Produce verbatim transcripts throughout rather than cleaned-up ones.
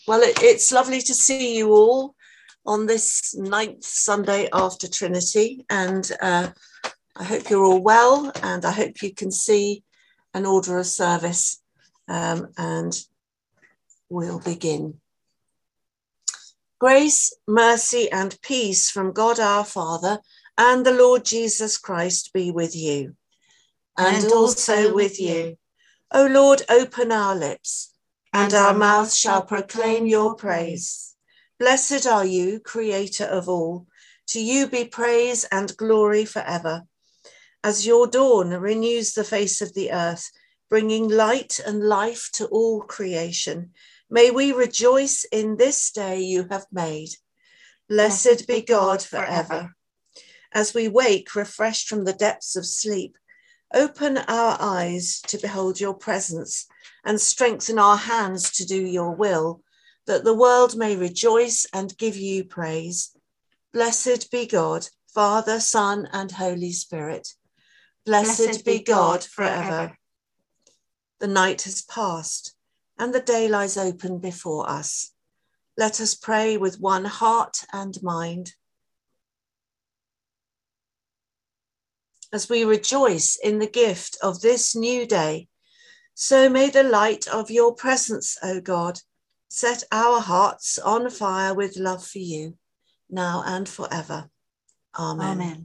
Well, it, it's lovely to see you all on this ninth Sunday after Trinity, and uh, I hope you're all well, and I hope you can see an order of service, um, and we'll begin. Grace, mercy, and peace from God our Father and the Lord Jesus Christ be with you, and, and also, also with you. O Lord, open our lips, and our mouths shall proclaim your praise. Blessed are you, Creator of all. To you be praise and glory forever. As your dawn renews the face of the earth, bringing light and life to all creation, may we rejoice in this day you have made. Blessed be God forever. As we wake, refreshed from the depths of sleep, open our eyes to behold your presence and strengthen our hands to do your will, that the world may rejoice and give you praise. Blessed be God, Father, Son, and Holy Spirit. Blessed, Blessed be God forever. forever. The night has passed and the day lies open before us. Let us pray with one heart and mind. As we rejoice in the gift of this new day, so may the light of your presence, O God, set our hearts on fire with love for you, now and forever. Amen. Amen.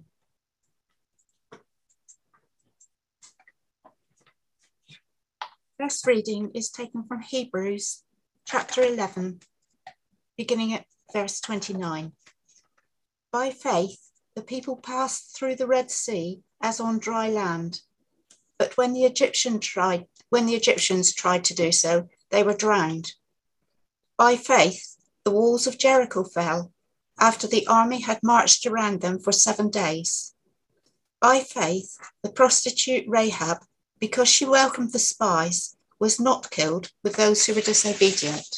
First reading is taken from Hebrews chapter eleven, beginning at verse twenty-nine. By faith, the people passed through the Red Sea as on dry land. But when the Egyptian tried, when the Egyptians tried to do so, they were drowned. By faith, the walls of Jericho fell after the army had marched around them for seven days. By faith, the prostitute Rahab, because she welcomed the spies, was not killed with those who were disobedient.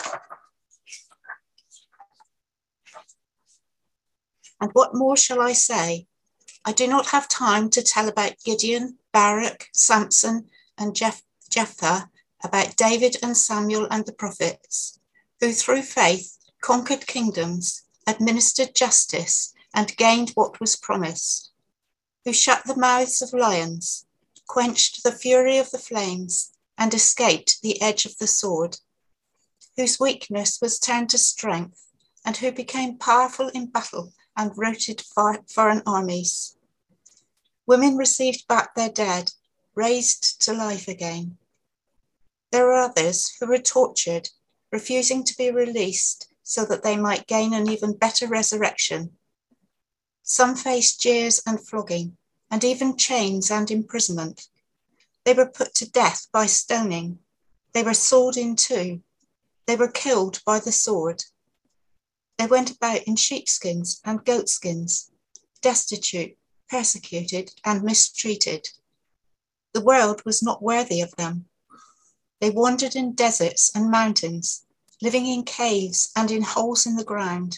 And what more shall I say? I do not have time to tell about Gideon, Barak, Samson, and Jeph- Jephthah, about David and Samuel and the prophets, who through faith conquered kingdoms, administered justice, and gained what was promised, who shut the mouths of lions, quenched the fury of the flames, and escaped the edge of the sword, whose weakness was turned to strength, and who became powerful in battle and routed foreign armies. Women received back their dead, raised to life again. There were others who were tortured, refusing to be released so that they might gain an even better resurrection. Some faced jeers and flogging, and even chains and imprisonment. They were put to death by stoning. They were sawed in two. They were killed by the sword. They went about in sheepskins and goatskins, destitute, persecuted, and mistreated. The world was not worthy of them. They wandered in deserts and mountains, living in caves and in holes in the ground.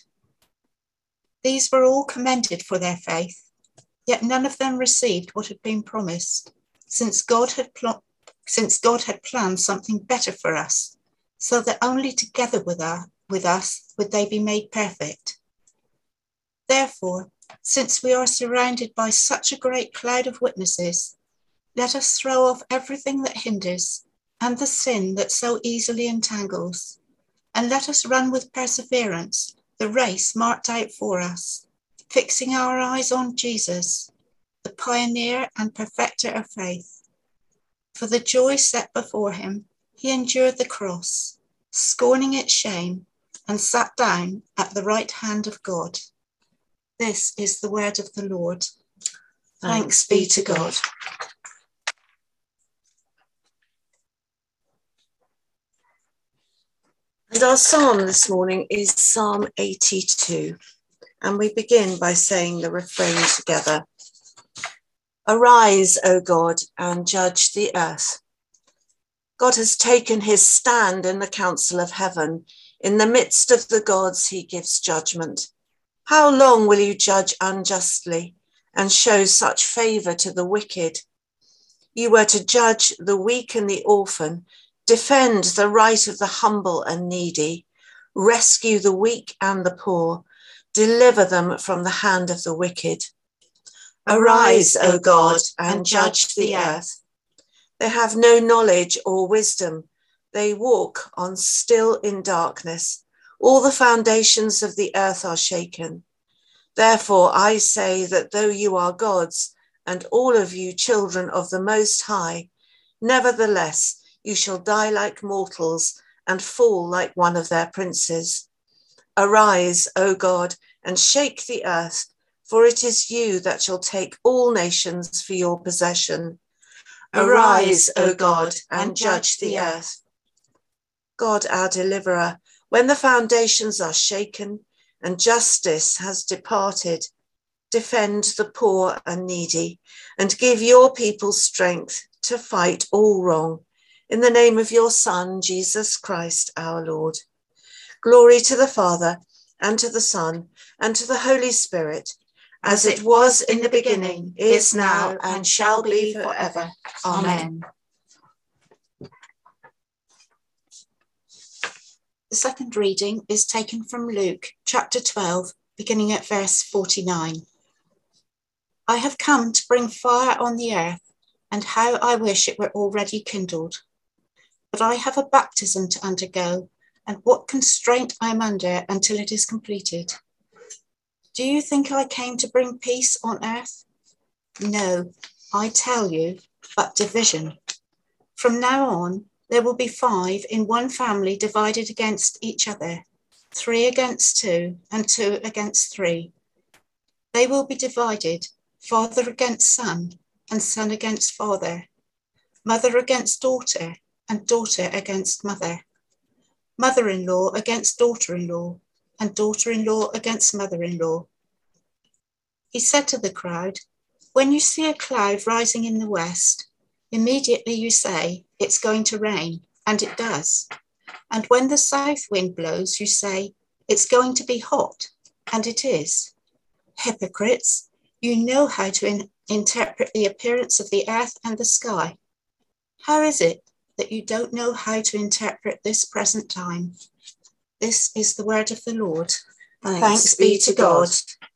These were all commended for their faith, yet none of them received what had been promised, since God had pl- since God had planned something better for us, so that only together with our with us would they be made perfect. Therefore, since we are surrounded by such a great cloud of witnesses, let us throw off everything that hinders and the sin that so easily entangles, and let us run with perseverance the race marked out for us, fixing our eyes on Jesus, the pioneer and perfecter of faith. For the joy set before him, he endured the cross, scorning its shame, and sat down at the right hand of God. This is the word of the Lord. Thanks be to God. And our psalm this morning is Psalm eighty-two, and we begin by saying the refrain together. Arise, O God, and judge the earth. God has taken his stand in the council of heaven. In the midst of the gods, he gives judgment. How long will you judge unjustly and show such favor to the wicked? You were to judge the weak and the orphan, defend the right of the humble and needy, Rescue the weak and the poor. Deliver them from the hand of the wicked. Arise, O God, and judge the earth. They have no knowledge or wisdom. They walk on still in darkness. All the foundations of the earth are shaken. Therefore I say that though you are gods, and all of you children of the Most High, nevertheless you shall die like mortals and fall like one of their princes. Arise, O God, and shake the earth, for it is you that shall take all nations for your possession. Arise, O God, and judge the earth. God, our deliverer, when the foundations are shaken and justice has departed, defend the poor and needy and give your people strength to fight all wrong. In the name of your Son, Jesus Christ, our Lord. Glory to the Father, and to the Son, and to the Holy Spirit, as it was in the beginning, is now, and shall be forever. Amen. The second reading is taken from Luke chapter twelve, beginning at verse forty-nine. I have come to bring fire on the earth, and how I wish it were already kindled. But I have a baptism to undergo, and what constraint I am under until it is completed. Do you think I came to bring peace on earth? No, I tell you, but division. From now on, there will be five in one family divided against each other, three against two, and two against three. They will be divided, father against son, and son against father, mother against daughter, and daughter against mother, mother-in-law against daughter-in-law, and daughter-in-law against mother-in-law. He said to the crowd, when you see a cloud rising in the west, immediately you say, it's going to rain, and it does. And when the south wind blows, you say, it's going to be hot, and it is. Hypocrites, you know how to in- interpret the appearance of the earth and the sky. How is it that you don't know how to interpret this present time? This is the word of the Lord. Thanks, Thanks be to God.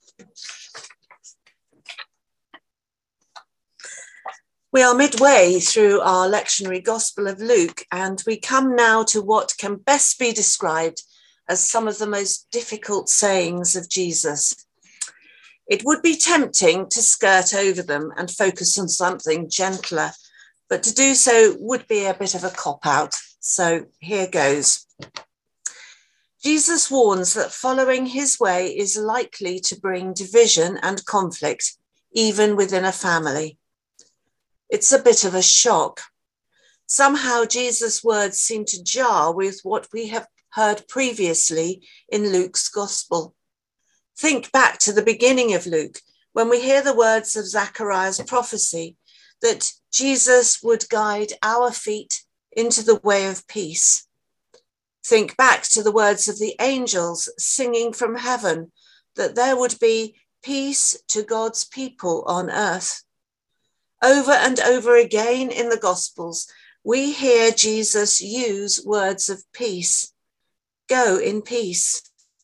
We are midway through our lectionary Gospel of Luke, and we come now to what can best be described as some of the most difficult sayings of Jesus. It would be tempting to skirt over them and focus on something gentler, but to do so would be a bit of a cop-out. So here goes. Jesus warns that following his way is likely to bring division and conflict, even within a family. It's a bit of a shock. Somehow Jesus' words seem to jar with what we have heard previously in Luke's gospel. Think back to the beginning of Luke, when we hear the words of Zechariah's prophecy that Jesus would guide our feet into the way of peace. Think back to the words of the angels singing from heaven that there would be peace to God's people on earth. Over and over again in the Gospels, we hear Jesus use words of peace. Go in peace.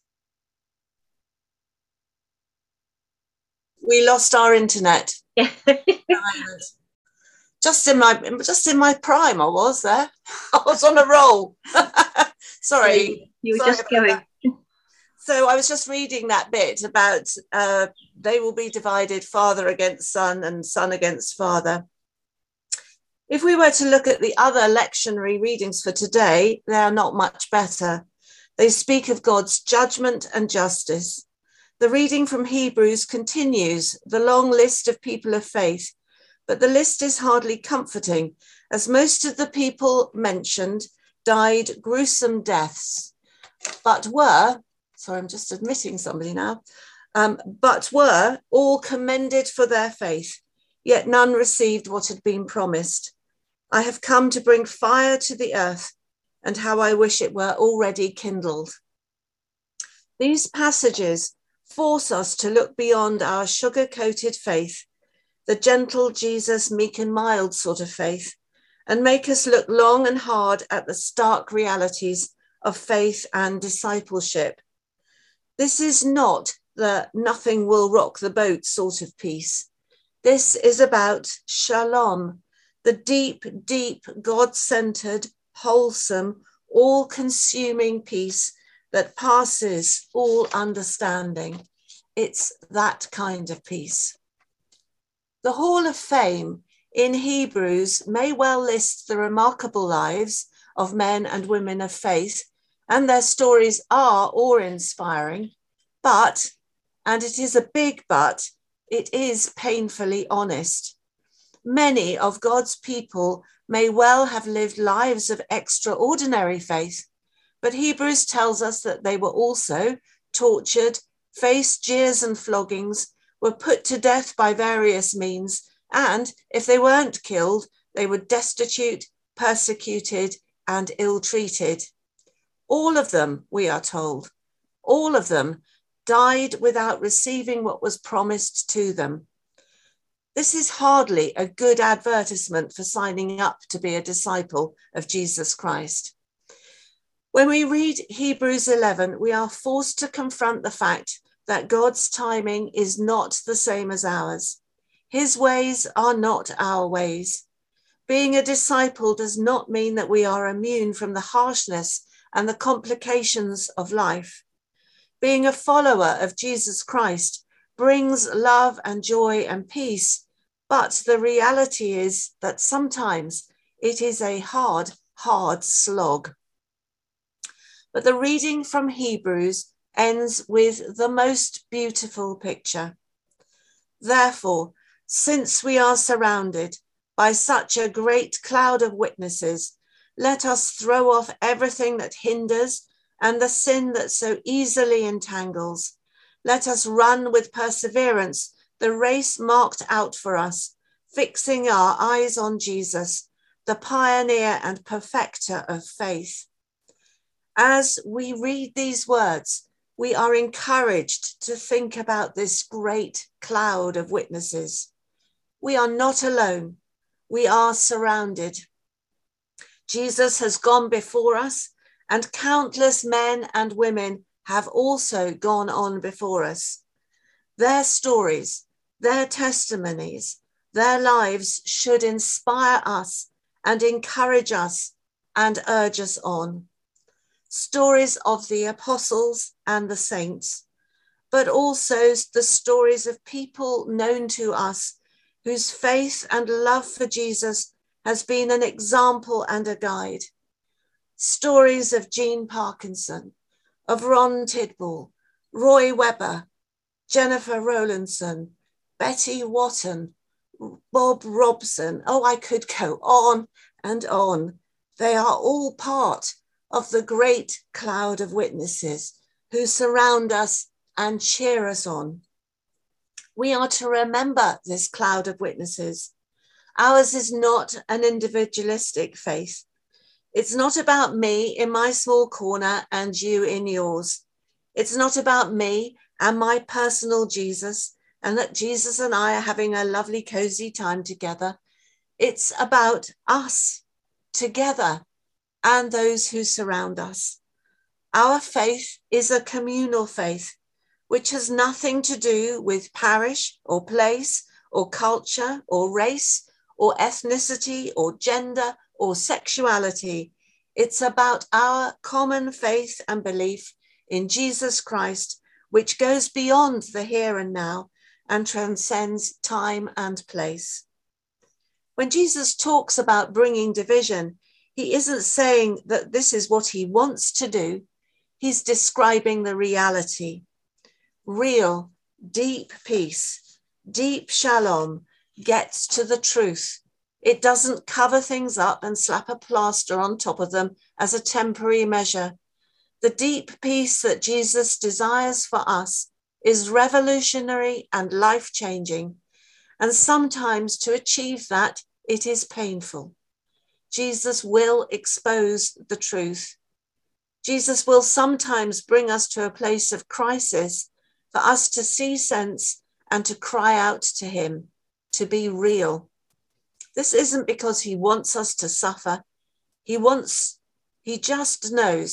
We lost our internet. Yeah. Just in my just in my prime, I was there. I was on a roll. Sorry. You were Sorry just going. that. So I was just reading that bit about uh, they will be divided, father against son and son against father. If we were to look at the other lectionary readings for today, they are not much better. They speak of God's judgment and justice. The reading from Hebrews continues the long list of people of faith, but the list is hardly comforting, as most of the people mentioned died gruesome deaths, but were, sorry, I'm just admitting somebody now, um, but were all commended for their faith, yet none received what had been promised. I have come to bring fire to the earth, and how I wish it were already kindled. These passages force us to look beyond our sugar-coated faith, the gentle Jesus, meek and mild sort of faith, and make us look long and hard at the stark realities of faith and discipleship. This is not the nothing will rock the boat sort of peace. This is about shalom, the deep, deep, God-centered, wholesome, all-consuming peace that passes all understanding. It's that kind of peace. The Hall of Fame in Hebrews may well list the remarkable lives of men and women of faith, and their stories are awe-inspiring, but, and it is a big but, it is painfully honest. Many of God's people may well have lived lives of extraordinary faith, but Hebrews tells us that they were also tortured, faced jeers and floggings, were put to death by various means, and if they weren't killed, they were destitute, persecuted, and ill-treated. All of them, we are told, all of them died without receiving what was promised to them. This is hardly a good advertisement for signing up to be a disciple of Jesus Christ. When we read Hebrews eleven, we are forced to confront the fact that God's timing is not the same as ours. His ways are not our ways. Being a disciple does not mean that we are immune from the harshness and the complications of life. Being a follower of Jesus Christ brings love and joy and peace, but the reality is that sometimes it is a hard, hard slog. But the reading from Hebrews ends with the most beautiful picture. Therefore, since we are surrounded by such a great cloud of witnesses, let us throw off everything that hinders and the sin that so easily entangles. Let us run with perseverance the race marked out for us, fixing our eyes on Jesus, the pioneer and perfecter of faith. As we read these words, we are encouraged to think about this great cloud of witnesses. We are not alone. We are surrounded. Jesus has gone before us, and countless men and women have also gone on before us. Their stories, their testimonies, their lives should inspire us and encourage us and urge us on. Stories of the apostles and the saints, but also the stories of people known to us whose faith and love for Jesus has been an example and a guide. Stories of Jean Parkinson, of Ron Tidball, Roy Webber, Jennifer Rowlandson, Betty Watton, Bob Robson. Oh, I could go on and on. They are all part of the great cloud of witnesses who surround us and cheer us on. We are to remember this cloud of witnesses. Ours is not an individualistic faith. It's not about me in my small corner and you in yours. It's not about me and my personal Jesus, and that Jesus and I are having a lovely, cozy time together. It's about us together and those who surround us. Our faith is a communal faith, which has nothing to do with parish or place or culture or race or ethnicity or gender or sexuality. It's about our common faith and belief in Jesus Christ, which goes beyond the here and now and transcends time and place. When Jesus talks about bringing division, he isn't saying that this is what he wants to do. He's describing the reality. Real, deep peace, deep shalom gets to the truth. It doesn't cover things up and slap a plaster on top of them as a temporary measure. The deep peace that Jesus desires for us is revolutionary and life-changing, and sometimes to achieve that, it is painful. Jesus will expose the truth. Jesus will sometimes bring us to a place of crisis for us to see sense and to cry out to him, to be real. This isn't because he wants us to suffer. He wants, he just knows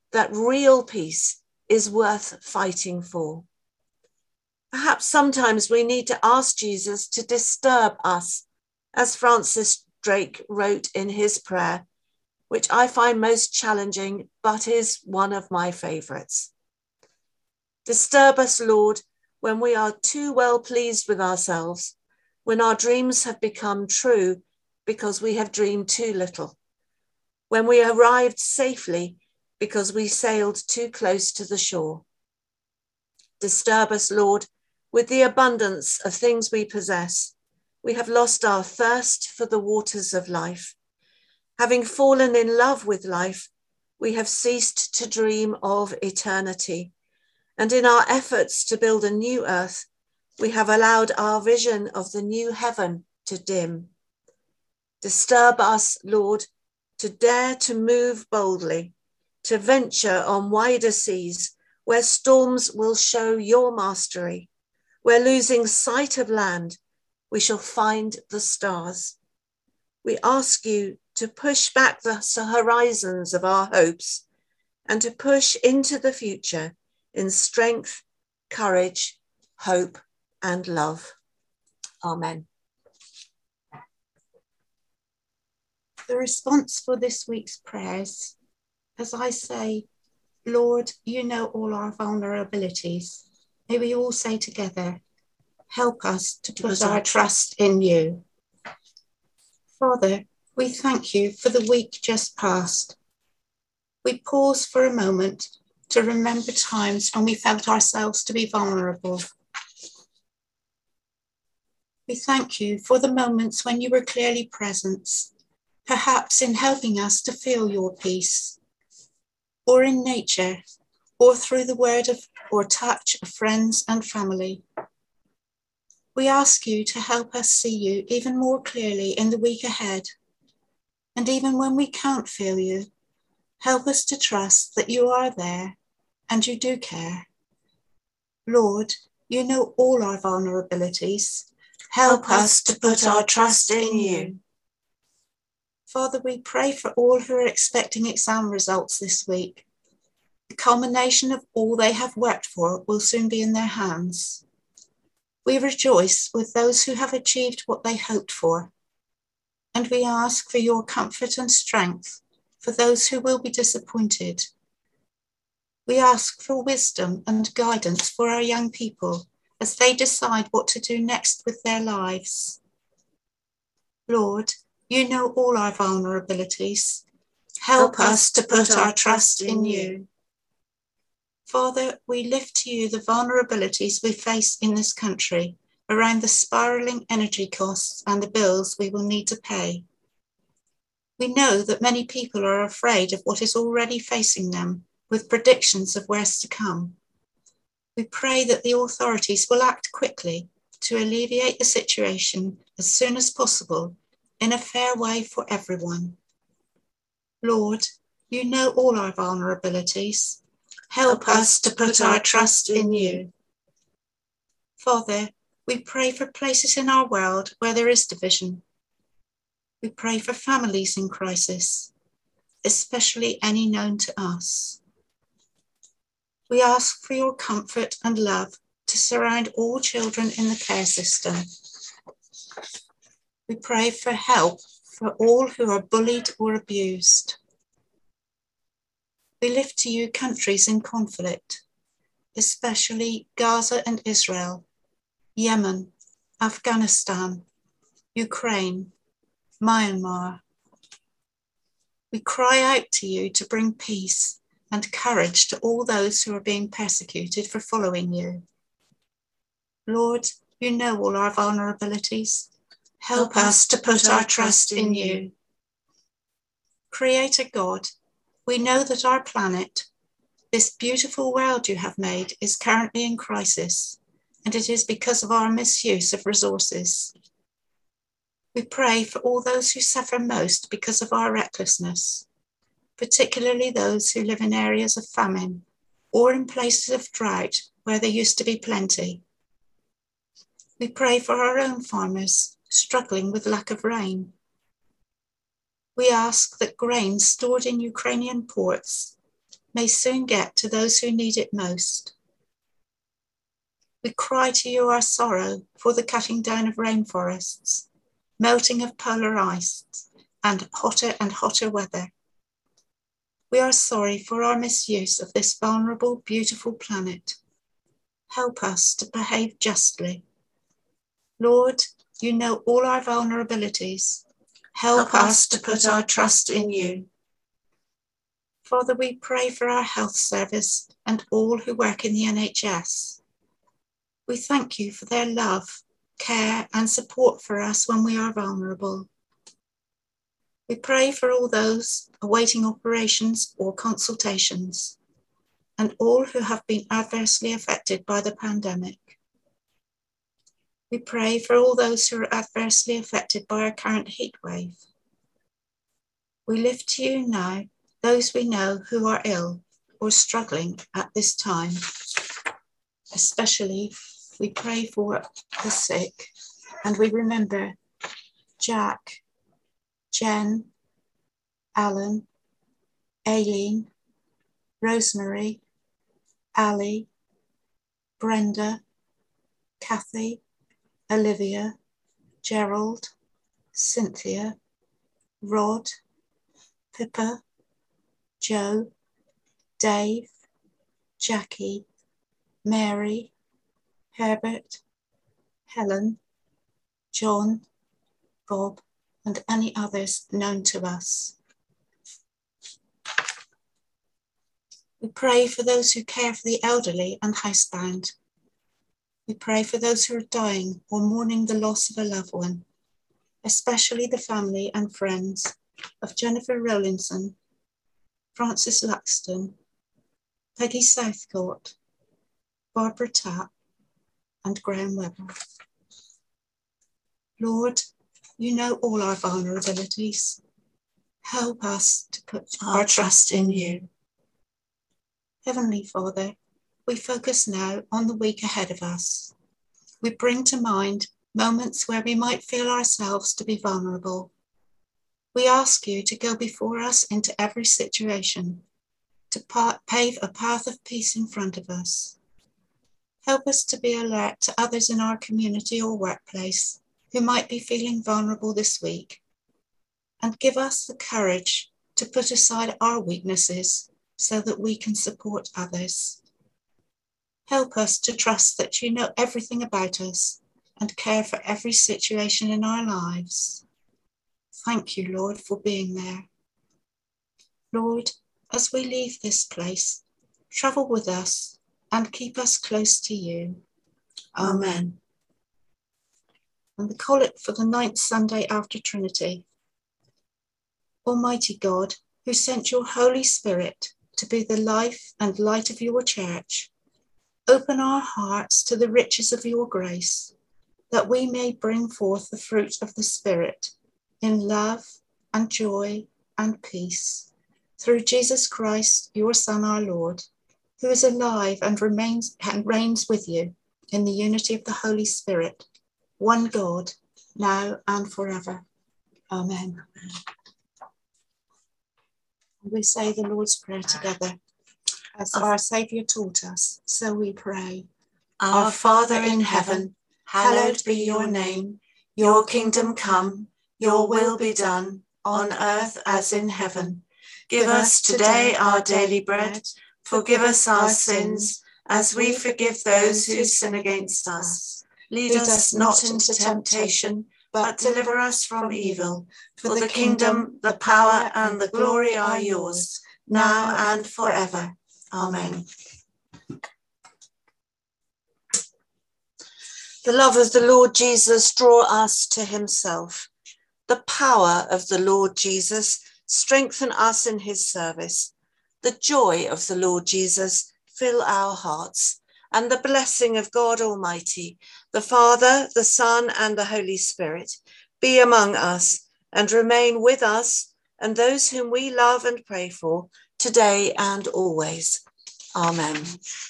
that real peace is worth fighting for. Perhaps sometimes we need to ask Jesus to disturb us, as Francis Drake wrote in his prayer, which I find most challenging, but is one of my favourites. Disturb us, Lord, when we are too well pleased with ourselves, when our dreams have become true because we have dreamed too little, when we arrived safely because we sailed too close to the shore. Disturb us, Lord, with the abundance of things we possess. We have lost our thirst for the waters of life. Having fallen in love with life, we have ceased to dream of eternity. And in our efforts to build a new earth, we have allowed our vision of the new heaven to dim. Disturb us, Lord, to dare to move boldly, to venture on wider seas where storms will show your mastery, where losing sight of land, we shall find the stars. We ask you to push back the horizons of our hopes and to push into the future in strength, courage, hope, and love. Amen. The response for this week's prayers, as I say, Lord, you know all our vulnerabilities. May we all say together, help us to put our trust in you. Father, we thank you for the week just past. We pause for a moment to remember times when we felt ourselves to be vulnerable. We thank you for the moments when you were clearly present, perhaps in helping us to feel your peace, or in nature, or through the word of or touch of friends and family. We ask you to help us see you even more clearly in the week ahead. And even when we can't feel you, help us to trust that you are there and you do care. Lord, you know all our vulnerabilities. Help us to put our trust in you. Father, we pray for all who are expecting exam results this week. The culmination of all they have worked for will soon be in their hands. We rejoice with those who have achieved what they hoped for, and we ask for your comfort and strength for those who will be disappointed. We ask for wisdom and guidance for our young people as they decide what to do next with their lives. Lord, you know all our vulnerabilities. Help us to put our trust in you. Father, we lift to you the vulnerabilities we face in this country around the spiralling energy costs and the bills we will need to pay. We know that many people are afraid of what is already facing them, with predictions of what's to come. We pray that the authorities will act quickly to alleviate the situation as soon as possible in a fair way for everyone. Lord, you know all our vulnerabilities. Help us to put our trust in you. Father, we pray for places in our world where there is division. We pray for families in crisis, especially any known to us. We ask for your comfort and love to surround all children in the care system. We pray for help for all who are bullied or abused. We lift to you countries in conflict, especially Gaza and Israel, Yemen, Afghanistan, Ukraine, Myanmar. We cry out to you to bring peace and courage to all those who are being persecuted for following you. Lord, you know all our vulnerabilities. Help us to put our trust in you. Creator God, we know that our planet, this beautiful world you have made, is currently in crisis, and it is because of our misuse of resources. We pray for all those who suffer most because of our recklessness, particularly those who live in areas of famine or in places of drought where there used to be plenty. We pray for our own farmers struggling with lack of rain. We ask that grain stored in Ukrainian ports may soon get to those who need it most. We cry to you our sorrow for the cutting down of rainforests, melting of polar ice, and hotter and hotter weather. We are sorry for our misuse of this vulnerable, beautiful planet. Help us to behave justly. Lord, you know all our vulnerabilities. Help, Help us to put our trust in you. Father, we pray for our health service and all who work in the N H S. We thank you for their love, care, and support for us when we are vulnerable. We pray for all those awaiting operations or consultations, and all who have been adversely affected by the pandemic. We pray for all those who are adversely affected by our current heat wave. We lift to you now those we know who are ill or struggling at this time. Especially, we pray for the sick, and we remember Jack, Jen, Alan, Aileen, Rosemary, Ali, Brenda, Kathy, Olivia, Gerald, Cynthia, Rod, Pippa, Joe, Dave, Jackie, Mary, Herbert, Helen, John, Bob, and any others known to us. We pray for those who care for the elderly and housebound. We pray for those who are dying or mourning the loss of a loved one, especially the family and friends of Jennifer Rowlinson, Francis Luxton, Peggy Southcourt, Barbara Tapp, and Graham Webber. Lord, you know all our vulnerabilities. Help us to put our trust in you. Heavenly Father, we focus now on the week ahead of us. We bring to mind moments where we might feel ourselves to be vulnerable. We ask you to go before us into every situation, to pave a path of peace in front of us. Help us to be alert to others in our community or workplace who might be feeling vulnerable this week, and give us the courage to put aside our weaknesses so that we can support others. Help us to trust that you know everything about us and care for every situation in our lives. Thank you, Lord, for being there. Lord, as we leave this place, travel with us and keep us close to you. Amen. And the collect for the ninth Sunday after Trinity. Almighty God, who sent your Holy Spirit to be the life and light of your church, open our hearts to the riches of your grace, that we may bring forth the fruit of the Spirit in love and joy and peace, through Jesus Christ, your Son, our Lord, who is alive and remains and reigns with you in the unity of the Holy Spirit, one God, now and forever. Amen. We say the Lord's Prayer together. As our Saviour taught us, so we pray. Our Father in heaven, hallowed be your name. Your kingdom come, your will be done, on earth as in heaven. Give us today our daily bread. Forgive us our sins, as we forgive those who sin against us. Lead us not into temptation, but deliver us from evil. For the kingdom, the power, and the glory are yours, now and forever. Amen. The love of the Lord Jesus draw us to himself. The power of the Lord Jesus strengthen us in his service. The joy of the Lord Jesus fill our hearts. And the blessing of God Almighty, the Father, the Son, and the Holy Spirit, be among us and remain with us and those whom we love and pray for, today and always. Amen.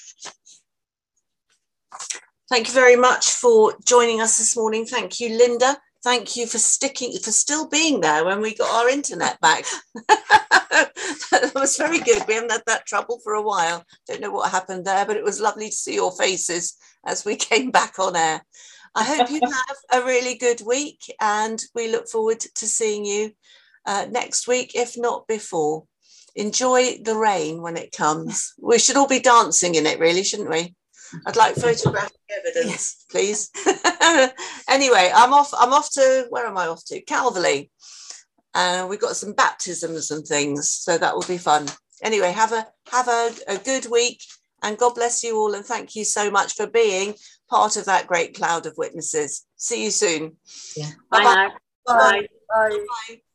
Thank you very much for joining us this morning. Thank you, Linda. Thank you for sticking, for still being there when we got our internet back. That was very good. We haven't had that trouble for a while. Don't know what happened there, but it was lovely to see your faces as we came back on air. I hope you have a really good week, and we look forward to seeing you uh, next week, if not before. Enjoy the rain when it comes. We should all be dancing in it, really, shouldn't we? I'd like photographic evidence, please. Anyway, I'm off. I'm off to, where am I off to? Calverley. And uh, we've got some baptisms and things, so that will be fun. Anyway, have a have a, a good week, and God bless you all, and thank you so much for being part of that great cloud of witnesses. See you soon. Yeah. Bye. Bye. Bye. Bye. Bye.